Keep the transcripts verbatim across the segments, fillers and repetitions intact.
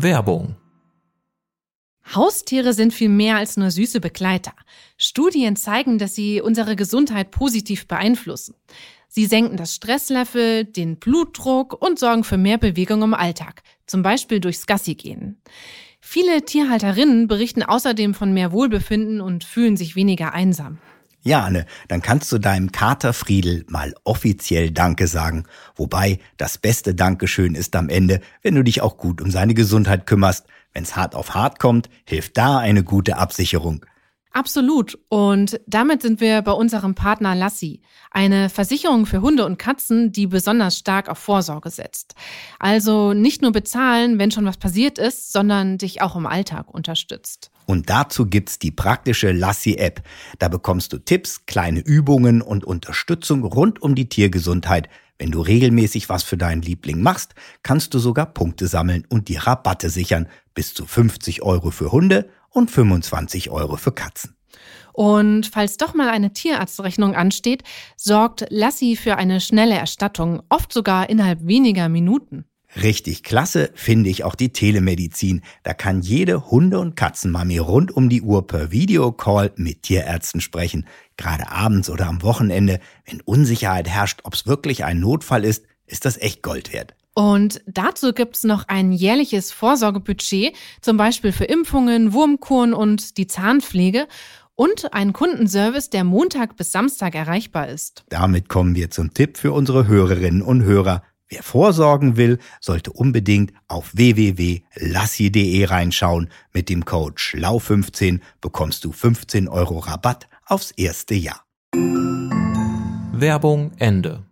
Werbung. Haustiere sind viel mehr als nur süße Begleiter. Studien zeigen, dass sie unsere Gesundheit positiv beeinflussen. Sie senken das Stresslevel, den Blutdruck und sorgen für mehr Bewegung im Alltag, zum Beispiel durchs Gassigehen. Viele Tierhalterinnen berichten außerdem von mehr Wohlbefinden und fühlen sich weniger einsam. Ja, Anne, dann kannst du deinem Kater Friedel mal offiziell Danke sagen. Wobei, das beste Dankeschön ist am Ende, wenn du dich auch gut um seine Gesundheit kümmerst. Wenn's hart auf hart kommt, hilft da eine gute Absicherung. Absolut. Und damit sind wir bei unserem Partner Lassi, eine Versicherung für Hunde und Katzen, die besonders stark auf Vorsorge setzt. Also nicht nur bezahlen, wenn schon was passiert ist, sondern dich auch im Alltag unterstützt. Und dazu gibt's die praktische Lassi-App. Da bekommst du Tipps, kleine Übungen und Unterstützung rund um die Tiergesundheit. Wenn du regelmäßig was für deinen Liebling machst, kannst du sogar Punkte sammeln und die Rabatte sichern. Bis zu fünfzig Euro für Hunde und fünfundzwanzig Euro für Katzen. Und falls doch mal eine Tierarztrechnung ansteht, sorgt Lassi für eine schnelle Erstattung, oft sogar innerhalb weniger Minuten. Richtig klasse finde ich auch die Telemedizin. Da kann jede Hunde- und Katzenmami rund um die Uhr per Videocall mit Tierärzten sprechen. Gerade abends oder am Wochenende, wenn Unsicherheit herrscht, ob es wirklich ein Notfall ist, ist das echt Gold wert. Und dazu gibt's noch ein jährliches Vorsorgebudget, zum Beispiel für Impfungen, Wurmkuren und die Zahnpflege und einen Kundenservice, der Montag bis Samstag erreichbar ist. Damit kommen wir zum Tipp für unsere Hörerinnen und Hörer. Wer vorsorgen will, sollte unbedingt auf w w w punkt lassi punkt de reinschauen. Mit dem Code schlau fünfzehn bekommst du fünfzehn Euro Rabatt aufs erste Jahr. Werbung Ende.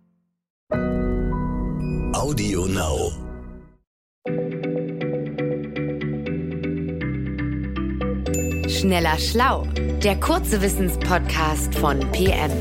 Audio Now. Schneller Schlau, der kurze Wissenspodcast von P M.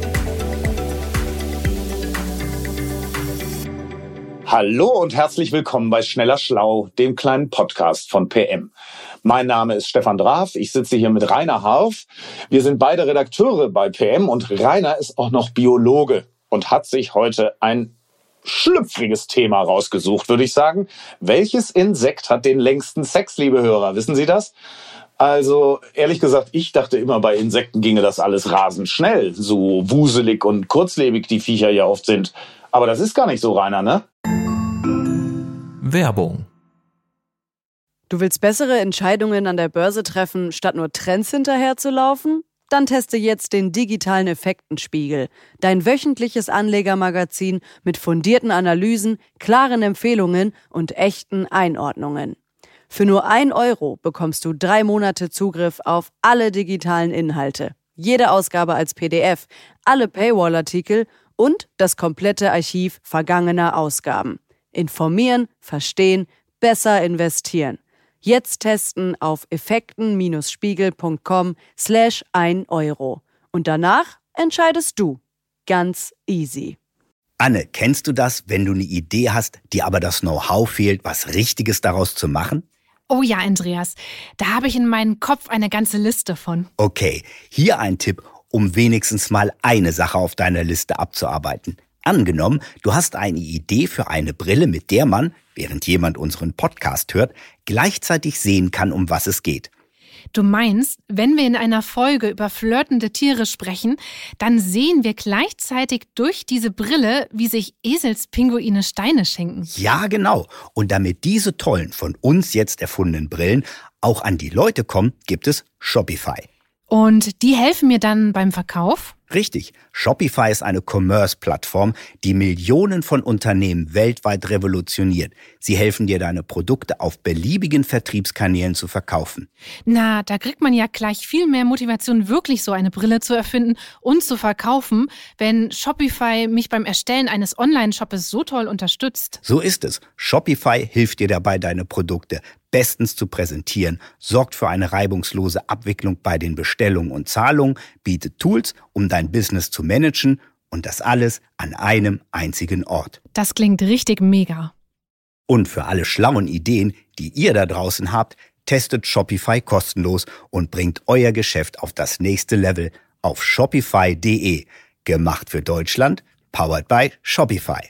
Hallo und herzlich willkommen bei Schneller Schlau, dem kleinen Podcast von P M. Mein Name ist Stefan Draf, ich sitze hier mit Rainer Harf. Wir sind beide Redakteure bei P M und Rainer ist auch noch Biologe und hat sich heute ein schlüpfriges Thema rausgesucht, würde ich sagen. Welches Insekt hat den längsten Sex, liebe Hörer? Wissen Sie das? Also, ehrlich gesagt, ich dachte immer, bei Insekten ginge das alles rasend schnell, so wuselig und kurzlebig die Viecher ja oft sind. Aber das ist gar nicht so, Rainer, ne? Werbung. Du willst bessere Entscheidungen an der Börse treffen, statt nur Trends hinterherzulaufen? Dann teste jetzt den digitalen Effektenspiegel, dein wöchentliches Anlegermagazin mit fundierten Analysen, klaren Empfehlungen und echten Einordnungen. Für nur ein Euro bekommst du drei Monate Zugriff auf alle digitalen Inhalte, jede Ausgabe als P D F, alle Paywall-Artikel und das komplette Archiv vergangener Ausgaben. Informieren, verstehen, besser investieren. Jetzt testen auf effekten-spiegel.com slash ein Euro. Und danach entscheidest du. Ganz easy. Anne, kennst du das, wenn du eine Idee hast, dir aber das Know-how fehlt, was Richtiges daraus zu machen? Oh ja, Andreas, da habe ich in meinem Kopf eine ganze Liste von. Okay, hier ein Tipp, um wenigstens mal eine Sache auf deiner Liste abzuarbeiten. Angenommen, du hast eine Idee für eine Brille, mit der man, während jemand unseren Podcast hört, gleichzeitig sehen kann, um was es geht. Du meinst, wenn wir in einer Folge über flirtende Tiere sprechen, dann sehen wir gleichzeitig durch diese Brille, wie sich Eselspinguine Steine schenken. Ja, genau. Und damit diese tollen, von uns jetzt erfundenen Brillen auch an die Leute kommen, gibt es Shopify. Und die helfen mir dann beim Verkauf? Richtig. Shopify ist eine Commerce-Plattform, die Millionen von Unternehmen weltweit revolutioniert. Sie helfen dir, deine Produkte auf beliebigen Vertriebskanälen zu verkaufen. Na, da kriegt man ja gleich viel mehr Motivation, wirklich so eine Brille zu erfinden und zu verkaufen, wenn Shopify mich beim Erstellen eines Online-Shoppes so toll unterstützt. So ist es. Shopify hilft dir dabei, deine Produkte bestens zu präsentieren, sorgt für eine reibungslose Abwicklung bei den Bestellungen und Zahlungen, bietet Tools, um dein Business zu managen und das alles an einem einzigen Ort. Das klingt richtig mega. Und für alle schlauen Ideen, die ihr da draußen habt, testet Shopify kostenlos und bringt euer Geschäft auf das nächste Level auf shopify punkt de. Gemacht für Deutschland, powered by Shopify.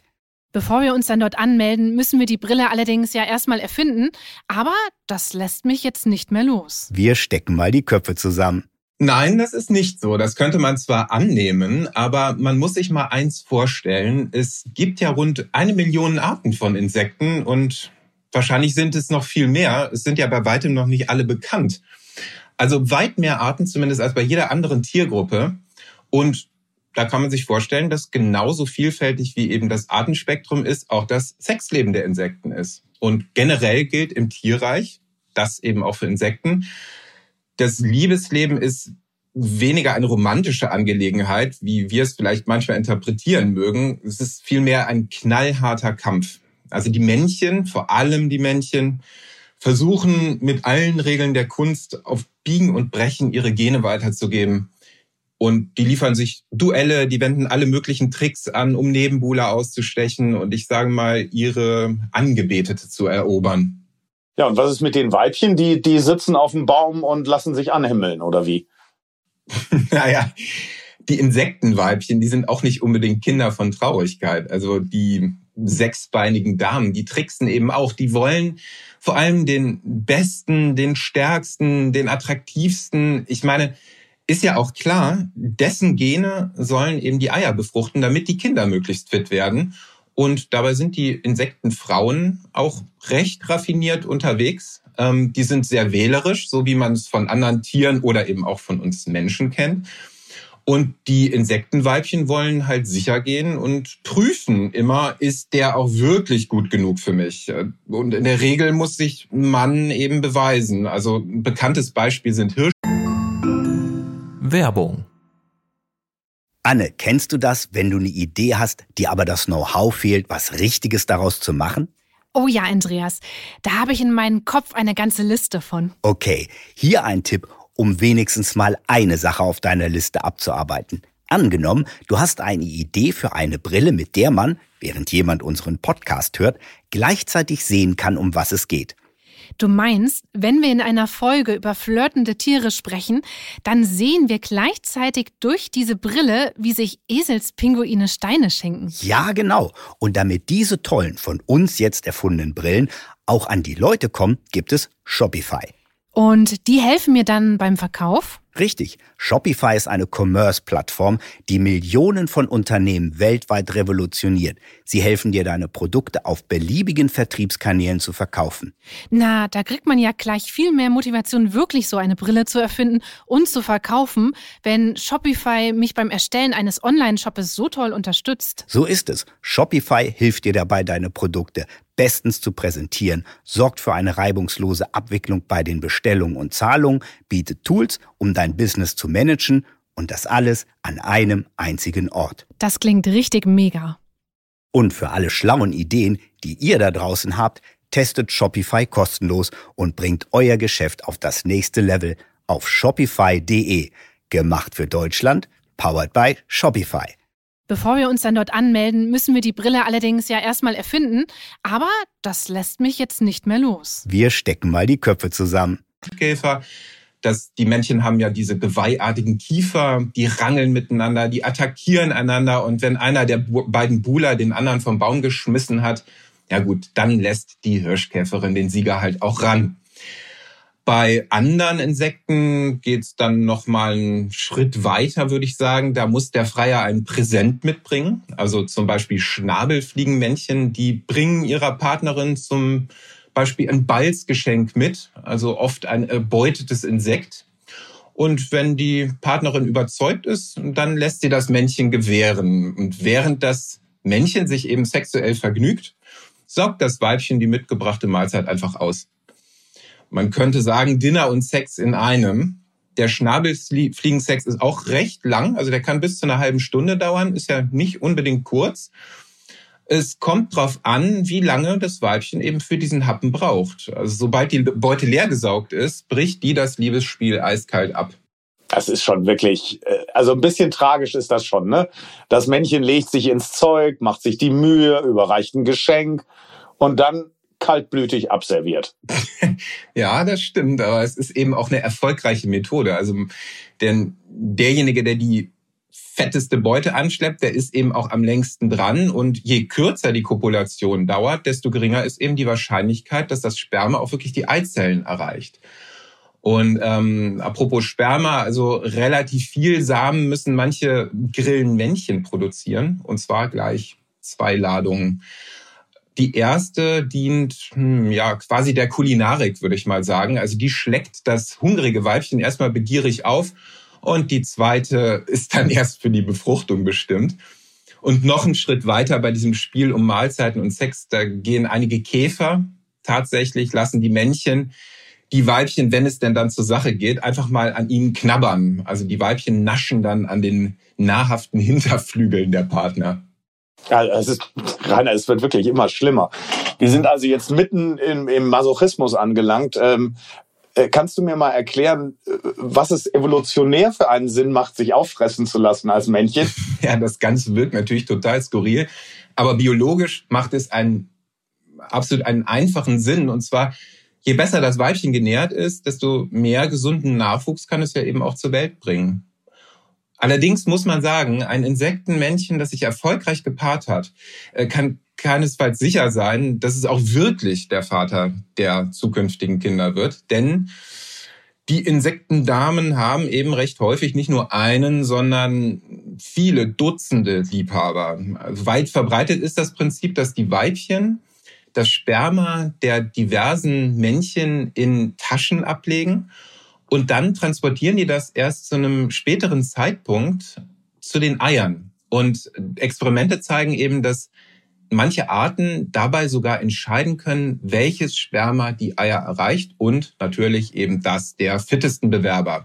Bevor wir uns dann dort anmelden, müssen wir die Brille allerdings ja erstmal erfinden. Aber das lässt mich jetzt nicht mehr los. Wir stecken mal die Köpfe zusammen. Nein, das ist nicht so. Das könnte man zwar annehmen, aber man muss sich mal eins vorstellen. Es gibt ja rund eine Million Arten von Insekten und wahrscheinlich sind es noch viel mehr. Es sind ja bei weitem noch nicht alle bekannt. Also weit mehr Arten zumindest als bei jeder anderen Tiergruppe. Und da kann man sich vorstellen, dass genauso vielfältig wie eben das Artenspektrum ist, auch das Sexleben der Insekten ist. Und generell gilt im Tierreich, das eben auch für Insekten, das Liebesleben ist weniger eine romantische Angelegenheit, wie wir es vielleicht manchmal interpretieren mögen. Es ist vielmehr ein knallharter Kampf. Also die Männchen, vor allem die Männchen, versuchen mit allen Regeln der Kunst auf Biegen und Brechen ihre Gene weiterzugeben. Und die liefern sich Duelle, die wenden alle möglichen Tricks an, um Nebenbuhler auszustechen und ich sage mal, ihre Angebetete zu erobern. Ja, und was ist mit den Weibchen? Die, die sitzen auf dem Baum und lassen sich anhimmeln, oder wie? Naja, die Insektenweibchen, die sind auch nicht unbedingt Kinder von Traurigkeit. Also die sechsbeinigen Damen, die tricksen eben auch. Die wollen vor allem den besten, den stärksten, den attraktivsten. Ich meine, ist ja auch klar, dessen Gene sollen eben die Eier befruchten, damit die Kinder möglichst fit werden. Und dabei sind die Insektenfrauen auch recht raffiniert unterwegs. Ähm, die sind sehr wählerisch, so wie man es von anderen Tieren oder eben auch von uns Menschen kennt. Und die Insektenweibchen wollen halt sicher gehen und prüfen immer, ist der auch wirklich gut genug für mich? Und in der Regel muss sich ein Mann eben beweisen. Also ein bekanntes Beispiel sind Hirsche. Werbung. Anne, kennst du das, wenn du eine Idee hast, dir aber das Know-how fehlt, was Richtiges daraus zu machen? Oh ja, Andreas, da habe ich in meinem Kopf eine ganze Liste von. Okay, hier ein Tipp, um wenigstens mal eine Sache auf deiner Liste abzuarbeiten. Angenommen, du hast eine Idee für eine Brille, mit der man, während jemand unseren Podcast hört, gleichzeitig sehen kann, um was es geht. Du meinst, wenn wir in einer Folge über flirtende Tiere sprechen, dann sehen wir gleichzeitig durch diese Brille, wie sich Eselspinguine Steine schenken. Ja, genau. Und damit diese tollen, von uns jetzt erfundenen Brillen auch an die Leute kommen, gibt es Shopify. Und die helfen mir dann beim Verkauf? Richtig. Shopify ist eine Commerce-Plattform, die Millionen von Unternehmen weltweit revolutioniert. Sie helfen dir, deine Produkte auf beliebigen Vertriebskanälen zu verkaufen. Na, da kriegt man ja gleich viel mehr Motivation, wirklich so eine Brille zu erfinden und zu verkaufen, wenn Shopify mich beim Erstellen eines Online-Shoppes so toll unterstützt. So ist es. Shopify hilft dir dabei, deine Produkte bestens zu präsentieren, sorgt für eine reibungslose Abwicklung bei den Bestellungen und Zahlungen, bietet Tools, um dein Business zu managen und das alles an einem einzigen Ort. Das klingt richtig mega. Und für alle schlauen Ideen, die ihr da draußen habt, testet Shopify kostenlos und bringt euer Geschäft auf das nächste Level auf shopify punkt de. Gemacht für Deutschland, powered by Shopify. Bevor wir uns dann dort anmelden, müssen wir die Brille allerdings ja erstmal erfinden. Aber das lässt mich jetzt nicht mehr los. Wir stecken mal die Köpfe zusammen. Käfer, dass die Männchen haben ja diese geweihartigen Kiefer, die rangeln miteinander, die attackieren einander. Und wenn einer der beiden Buhler den anderen vom Baum geschmissen hat, ja gut, dann lässt die Hirschkäferin den Sieger halt auch ran. Bei anderen Insekten geht's dann noch mal einen Schritt weiter, würde ich sagen. Da muss der Freier ein Präsent mitbringen. Also zum Beispiel Schnabelfliegenmännchen, die bringen ihrer Partnerin zum Beispiel ein Balzgeschenk mit, also oft ein erbeutetes Insekt. Und wenn die Partnerin überzeugt ist, dann lässt sie das Männchen gewähren. Und während das Männchen sich eben sexuell vergnügt, saugt das Weibchen die mitgebrachte Mahlzeit einfach aus. Man könnte sagen, Dinner und Sex in einem. Der Schnabelfliegensex ist auch recht lang, also der kann bis zu einer halben Stunde dauern, ist ja nicht unbedingt kurz. Es kommt drauf an, wie lange das Weibchen eben für diesen Happen braucht. Also sobald die Beute leer gesaugt ist, bricht die das Liebesspiel eiskalt ab. Das ist schon wirklich, also ein bisschen tragisch ist das schon, ne? Das Männchen legt sich ins Zeug, macht sich die Mühe, überreicht ein Geschenk und dann kaltblütig abserviert. Ja, das stimmt, aber es ist eben auch eine erfolgreiche Methode. Also denn derjenige, der die fetteste Beute anschleppt, der ist eben auch am längsten dran. Und je kürzer die Kopulation dauert, desto geringer ist eben die Wahrscheinlichkeit, dass das Sperma auch wirklich die Eizellen erreicht. Und ähm, apropos Sperma, also relativ viel Samen müssen manche Grillenmännchen produzieren, und zwar gleich zwei Ladungen. Die erste dient hm, ja quasi der Kulinarik, würde ich mal sagen. Also die schleckt das hungrige Weibchen erstmal begierig auf, und die zweite ist dann erst für die Befruchtung bestimmt. Und noch einen Schritt weiter bei diesem Spiel um Mahlzeiten und Sex, da gehen einige Käfer tatsächlich, lassen die Männchen die Weibchen, wenn es denn dann zur Sache geht, einfach mal an ihnen knabbern. Also die Weibchen naschen dann an den nahrhaften Hinterflügeln der Partner. Ja, es ist, Rainer, es wird wirklich immer schlimmer. Wir sind also jetzt mitten im, im Masochismus angelangt. Ähm, kannst du mir mal erklären, was es evolutionär für einen Sinn macht, sich auffressen zu lassen als Männchen? Ja, das Ganze wirkt natürlich total skurril, aber biologisch macht es einen absolut einen einfachen Sinn. Und zwar, je besser das Weibchen genährt ist, desto mehr gesunden Nachwuchs kann es ja eben auch zur Welt bringen. Allerdings muss man sagen, ein Insektenmännchen, das sich erfolgreich gepaart hat, kann keinesfalls sicher sein, dass es auch wirklich der Vater der zukünftigen Kinder wird. Denn die Insektendamen haben eben recht häufig nicht nur einen, sondern viele Dutzende Liebhaber. Also weit verbreitet ist das Prinzip, dass die Weibchen das Sperma der diversen Männchen in Taschen ablegen und dann transportieren die das erst zu einem späteren Zeitpunkt zu den Eiern. Und Experimente zeigen eben, dass manche Arten dabei sogar entscheiden können, welches Sperma die Eier erreicht und natürlich eben das der fittesten Bewerber.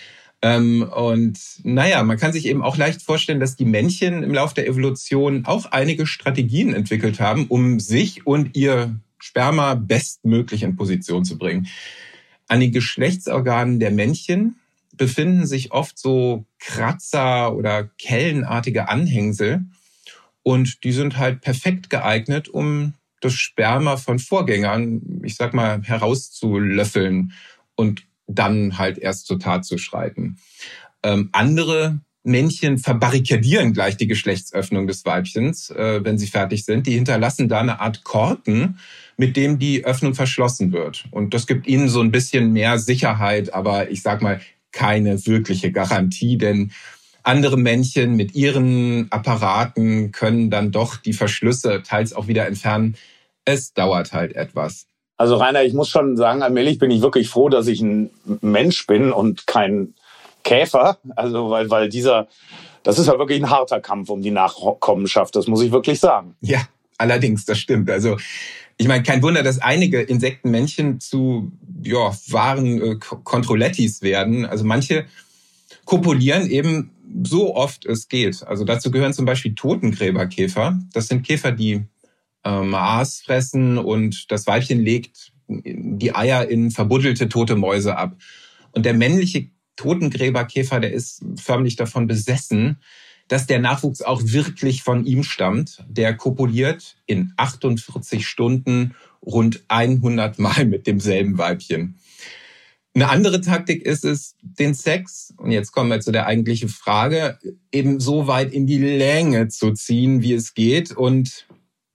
Und naja, man kann sich eben auch leicht vorstellen, dass die Männchen im Laufe der Evolution auch einige Strategien entwickelt haben, um sich und ihr Sperma bestmöglich in Position zu bringen. An den Geschlechtsorganen der Männchen befinden sich oft so Kratzer oder kellenartige Anhängsel. Und die sind halt perfekt geeignet, um das Sperma von Vorgängern, ich sag mal, herauszulöffeln und dann halt erst zur Tat zu schreiten. Ähm, andere Männchen verbarrikadieren gleich die Geschlechtsöffnung des Weibchens, äh, wenn sie fertig sind. Die hinterlassen da eine Art Korken, mit dem die Öffnung verschlossen wird. Und das gibt ihnen so ein bisschen mehr Sicherheit, aber ich sag mal, keine wirkliche Garantie, denn andere Männchen mit ihren Apparaten können dann doch die Verschlüsse teils auch wieder entfernen. Es dauert halt etwas. Also Rainer, ich muss schon sagen, allmählich bin ich wirklich froh, dass ich ein Mensch bin und kein Käfer. Also weil, weil dieser, das ist ja wirklich ein harter Kampf um die Nachkommenschaft, das muss ich wirklich sagen. Ja, allerdings, das stimmt. Also ich meine, kein Wunder, dass einige Insektenmännchen zu ja, wahren äh, Kontrollettis werden. Also manche kopulieren eben so oft es geht. Also dazu gehören zum Beispiel Totengräberkäfer. Das sind Käfer, die ähm, Aas fressen und das Weibchen legt die Eier in verbuddelte tote Mäuse ab. Und der männliche Totengräberkäfer, der ist förmlich davon besessen, dass der Nachwuchs auch wirklich von ihm stammt. Der kopuliert in achtundvierzig Stunden rund hundert Mal mit demselben Weibchen. Eine andere Taktik ist es, den Sex, und jetzt kommen wir zu der eigentlichen Frage, eben so weit in die Länge zu ziehen, wie es geht. Und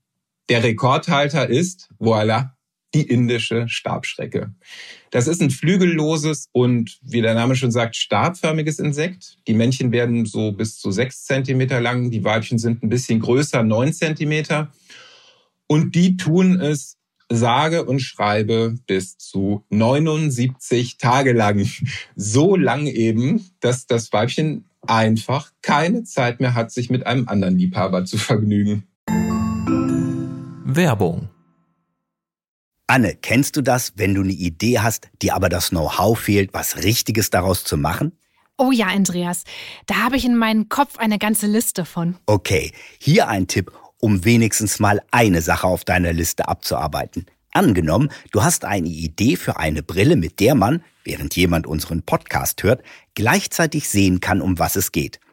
der Rekordhalter ist, voilà, die indische Stabschrecke. Das ist ein flügelloses und, wie der Name schon sagt, stabförmiges Insekt. Die Männchen werden so bis zu sechs Zentimeter lang, die Weibchen sind ein bisschen größer, neun Zentimeter. Und die tun es sage und schreibe bis zu neunundsiebzig Tage lang. So lang eben, dass das Weibchen einfach keine Zeit mehr hat, sich mit einem anderen Liebhaber zu vergnügen. Werbung. Anne, kennst du das, wenn du eine Idee hast, dir aber das Know-how fehlt, was Richtiges daraus zu machen? Oh ja, Andreas, da habe ich in meinem Kopf eine ganze Liste von. Okay, hier ein Tipp, um wenigstens mal eine Sache auf deiner Liste abzuarbeiten. Angenommen, du hast eine Idee für eine Brille, mit der man, während jemand unseren Podcast hört, gleichzeitig sehen kann, um was es geht.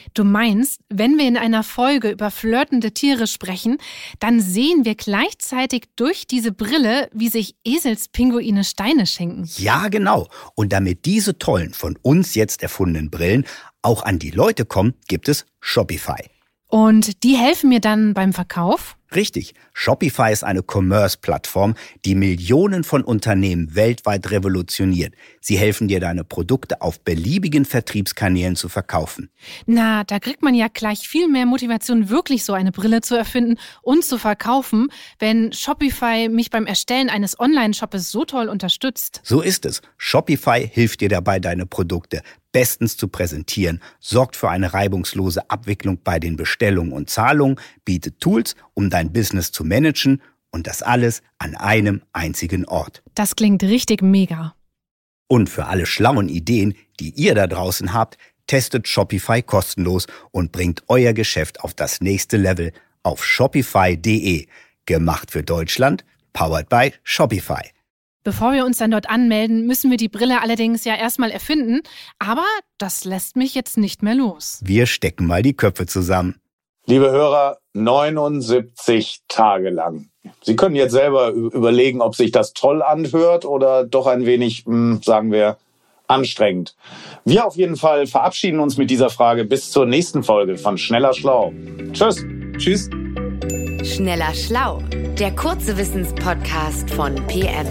Du meinst, wenn wir in einer Folge über flirtende Tiere sprechen, dann sehen wir gleichzeitig durch diese Brille, wie sich Eselspinguine Steine schenken. Ja, genau. Und damit diese tollen, von uns jetzt erfundenen Brillen auch an die Leute kommen, gibt es Shopify. Und die helfen mir dann beim Verkauf? Richtig. Shopify ist eine Commerce-Plattform, die Millionen von Unternehmen weltweit revolutioniert. Sie helfen dir, deine Produkte auf beliebigen Vertriebskanälen zu verkaufen. Na, da kriegt man ja gleich viel mehr Motivation, wirklich so eine Brille zu erfinden und zu verkaufen, wenn Shopify mich beim Erstellen eines Online-Shoppes so toll unterstützt. So ist es. Shopify hilft dir dabei, deine Produkte bestens zu präsentieren, sorgt für eine reibungslose Abwicklung bei den Bestellungen und Zahlungen, bietet Tools, um dein Business zu managen und das alles an einem einzigen Ort. Das klingt richtig mega. Und für alle schlauen Ideen, die ihr da draußen habt, testet Shopify kostenlos und bringt euer Geschäft auf das nächste Level auf shopify punkt de. Gemacht für Deutschland, powered by Shopify. Bevor wir uns dann dort anmelden, müssen wir die Brille allerdings ja erstmal erfinden. Aber das lässt mich jetzt nicht mehr los. Wir stecken mal die Köpfe zusammen. Liebe Hörer, neunundsiebzig Tage lang. Sie können jetzt selber überlegen, ob sich das toll anhört oder doch ein wenig, sagen wir, anstrengend. Wir auf jeden Fall verabschieden uns mit dieser Frage bis zur nächsten Folge von Schneller Schlau. Tschüss. Tschüss. Schneller Schlau, der kurze Wissenspodcast von P M.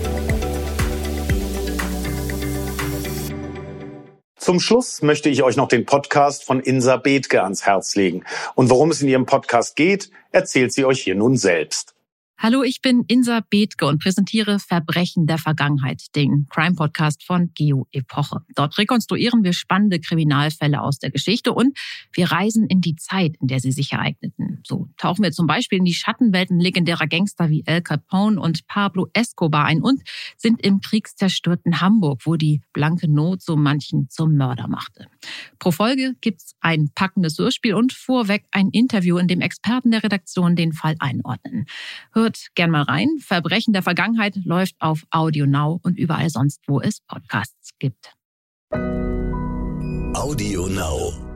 Zum Schluss möchte ich euch noch den Podcast von Insa Bethke ans Herz legen. Und worum es in ihrem Podcast geht, erzählt sie euch hier nun selbst. Hallo, ich bin Insa Bethke und präsentiere Verbrechen der Vergangenheit, den Crime-Podcast von Geo Epoche. Dort rekonstruieren wir spannende Kriminalfälle aus der Geschichte und wir reisen in die Zeit, in der sie sich ereigneten. So tauchen wir zum Beispiel in die Schattenwelten legendärer Gangster wie Al Capone und Pablo Escobar ein und sind im kriegszerstörten Hamburg, wo die blanke Not so manchen zum Mörder machte. Pro Folge gibt's ein packendes Hörspiel und vorweg ein Interview, in dem Experten der Redaktion den Fall einordnen. Hört gern mal rein. Verbrechen der Vergangenheit läuft auf Audio Now und überall sonst, wo es Podcasts gibt. Audio Now.